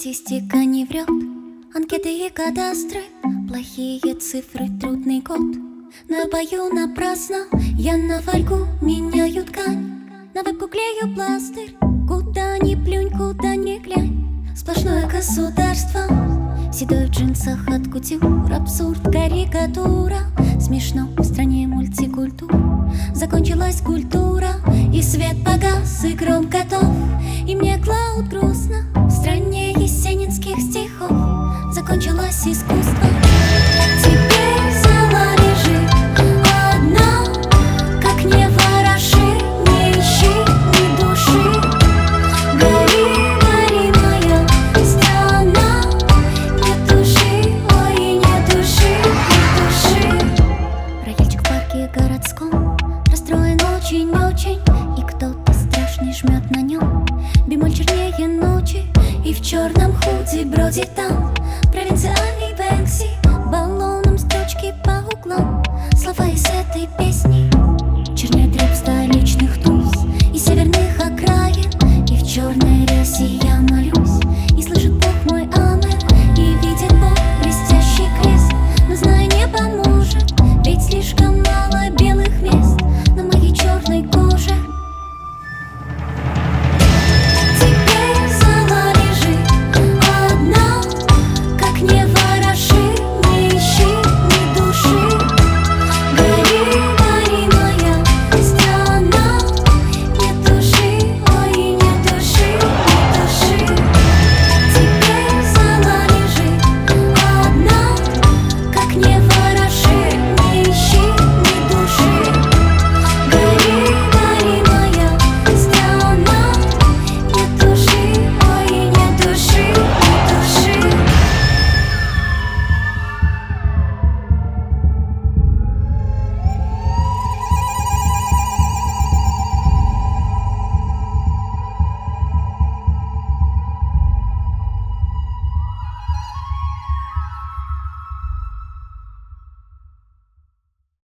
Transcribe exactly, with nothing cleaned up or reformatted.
Статистика не врет, анкеты и кадастры, плохие цифры, трудный год. Но я пою напрасно, я на фольгу меняю ткань, на вебку клею пластырь. Куда ни плюнь, куда ни глянь, сплошное государство. Седой в джинсах от кутюр, абсурд, карикатура. Смешно в стране мультикультур. Закончилась культура, и свет погас, и гром готов. И мне клауд грустно, в стране есенинских стихов. Закончилось искусство. Теперь зала лежит одна, как не вороши, не ищи ни души. Гори, гори, моя страна, не туши, ой, не туши, не туши. Рояльчик в парке городском расстроен очень-очень, и кто-то страшный жмет на нем бемоль чернее ночи. И в черном худи бродит там провинциальный Бэнкси, баллоном строчки по углам. Слова из этой песни чернеет рэп столичных туз и северных окраин, и в черной